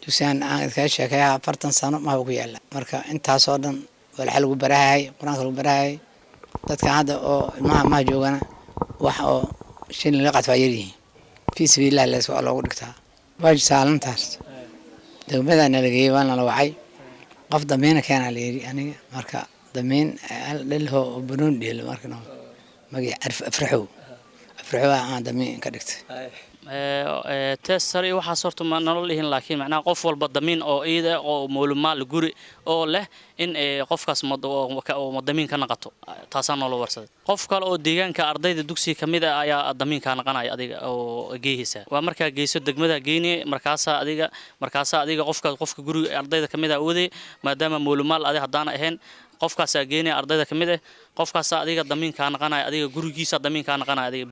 dugsigan aan ka sheekaya 40 sano ma ugu yaala marka intaas oo dhan wal xal ugu barahay quraanka ugu barahay dadka hadda oo ma joogana wax oo shin la qadfa yiri fi sabiilillah la soo loogu dhigtaa waaj saalantaas degmadana laga yeewana la wacay qof dameena kana leeyahay aniga marka dameen dhilho bunuun dhil markana magi afraxo aan dameen ka dhigtay تسري waxa sorto ma nolol leeyahin laakiin macna qof walba damiin oo iyada oo moolumaal guri oo leh in qofkaas damiin ka naqato taasaan nolol warsaday qof kale oo deegaanka ardayda dugsiga kamid ah ayaa damiin ka naqanaya adiga oo geeyisa waa marka geeyso degmada geeyni markaas adiga qofka guriga ardayda kamid ah waday maadaama moolumaal adiga hadaan ahayn qofkaas geeyni ardayda kamid ah qofkaas adiga damiin ka naqanaya adiga gurigiisa damiin ka naqanaya adiga